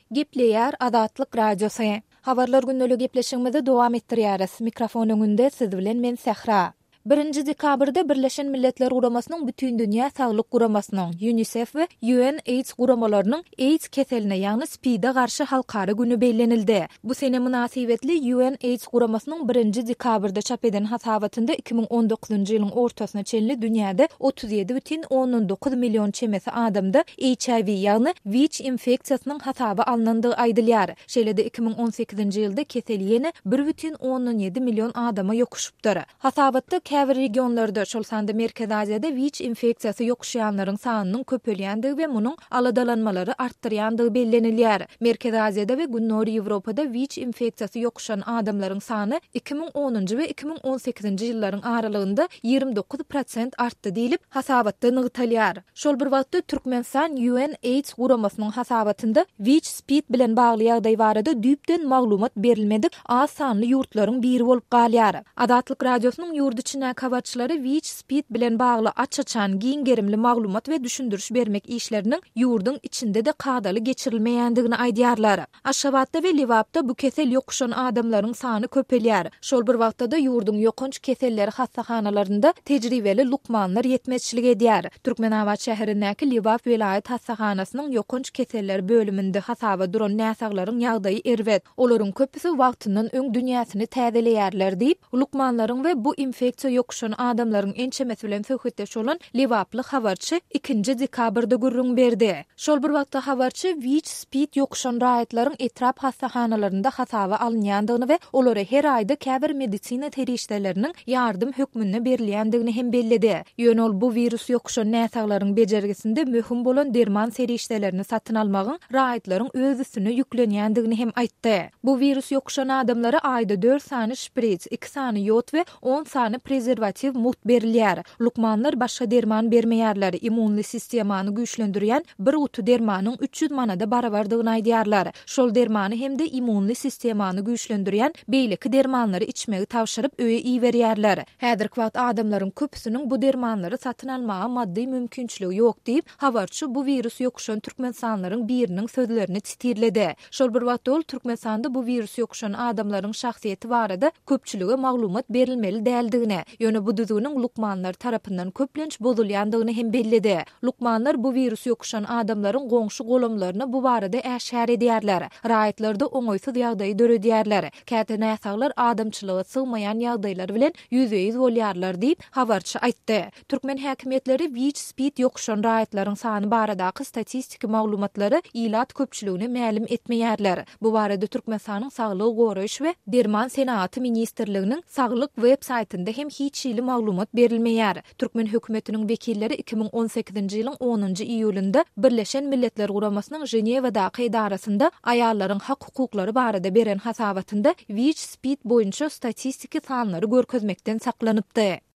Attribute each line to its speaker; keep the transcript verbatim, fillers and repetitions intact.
Speaker 1: Gepleýär Azatlyk Radiosu. Habarlar günnäli gepleşigimizi dowam etdirýäris. Mikrofon öňünde siz bilen men Sehra. birinji dekabrda Birleşen Milletler Guramasynyň bütün dünýä saglyk guramasynyň UNICEF we U N AIDS guramalarynyň AIDS keseline ýagny S P I D-e garşy halkara günü bellenildi. Bu sene münasibetli U N AIDS guramasynyň birinji dekabrda çap eden hasabatynda iki bin on dokuzunji ýylyň ortasyna çenli dünýäde otuz ýedi бүтүn on dokuz million çemesi adamda H I V ýagny W H I infeksiýasynyň hasaby alınandygy aýdylýar. Şeýlede iki bin on sekizinji ýylda kesel ýene bir бүтүn on ýedi million adama ýokuşupdyr. Hasabatda käbir regionlarda şol sanda Merkez Aziýada W H I infeksiýasy ýokuşýanlaryň sanynyň köpelýänligi we munyň aladalanmalary artdyrýandygy bellenilýär. Merkez Aziýada we Günnory Ýewropada W H I infeksiýasy ýokuşan adamlaryň sany iki bin onunji we iki bin on sekizinji ýyllaryň aralygynda ýygrimi dokuz prosent artdy diýilip hasabatda nygytalýar. Şol bir wagtda Türkmenistan U N AIDS guramasynyň hasabatynda W H I S P I D bilen bagly ýagdaý barada düýpden maglumat berilmedik az sanly ýurtlaryň biri bolup galýar. Azatlyk Radiosynyň ýurt içine kavatçylary W H I S P I D bilen bagly açaçan giň gerimli maglumat we düşündürüş bermek işleriniň ýurdun içinde de kadaly geçirilmeýändigini aýdýarlar. Aşgabatda we Liwapda bu kesel ýokuşan adamlaryň sany köpelýär. Şol bir wagtda da ýurdun ýokunç keselleri hassahanalarynda tejribeli lukmanlar ýetmezçilik edýär. Türkmenabad şäherindäki Liwap welaýat hassahanasynyň ýokunç keseller bölüminde hasaba duran näsaglaryň ýagdaýy erwet. Olaryň köpüsi wagtyndan öň dünýäsini täzelýärler diýip lukmanlaryň we bu infeksiýa ýokuşan adamlaryň ençemesi bilen söhbetdeş bolan Liwaply habarçy ikinji dekabrda gürrüň berdi. Şol bir wagtda habarçy W H I S P I D ýokuşan raýatlaryň etrap hassahanalarynda hasaba alınýandygyny we olary her aýda käbir medisina terişleriniň ýardym hökmünde berilýändigini hem belledi. Ýöne ol bu virus ýokuşan näsaglaryň bejergisinde möhüm bolan derman serişlerini satyn almagyň raýatlaryň öz üstüne ýüklenýändigini hem aýtdy. Bu virus ýokuşan adamlara aýda dört sany şpritz, iki sany ýod we on sany prezervativ mut berilýär. Lukmanlar başga derman bermeýärler. Immunly sistemany güýçlendirýän bir utu dermanyň üç ýüz manada barabardygyny aýdýarlar. Şol dermany hem de immunly sistemany güýçlendirýän beýleki dermanlary içmegi tawşyryp öýe iýberýärler. Häzirki wagt adamlaryň köpüsiniň bu dermanlary satyn almaga maddi mümkinçiligi ýok diýip habarçy bu virus ýokuşan türkmensanlaryň biriniň sözlerini titirledi. Şol bir wagt ol Türkmenistanda bu virus ýokuşan adamlaryň şahsiýeti barada köpçülige maglumat berilmeli däldigine, ýöne bu düzgüniň lukmanlar tarapyndan köplenç bozulýandygyny hem belledi. Lukmanlar bu virus ýokuşan adamlaryň goňşy golamlaryna bu barada äşär edýärler. Raýatlarda oňoýsuz ýagdaý döredýärler. Käte näsaglar adamçylyga sygmaýan ýagdaýlar bilen ýüze ýüz bolýarlar diýip habarçy aýtdy. Türkmen häkimetleri W H I S P I D ýokuşan raýatlaryň sany baradaky statistiki maglumatlary ilat köpçüligine ma'lum etmeýärler. Bu barada Türkmenistanyň Saglyk goraýyş we Derman Senaty ministrliginiň saglyk web saytynda hem hiç ýyly maglumat berilmeýär. Türkmen hökümetiniň wekilleri iki bin on sekizinji ýylyň onunji iýulynda Birleşen Milletler Guramasynyň Jenewadaky edarasynda aýallaryň hak hukuklary barada beren hasabatynda W H I S P I D boýunça statistiki sanlary görkezmekden saklanypdy.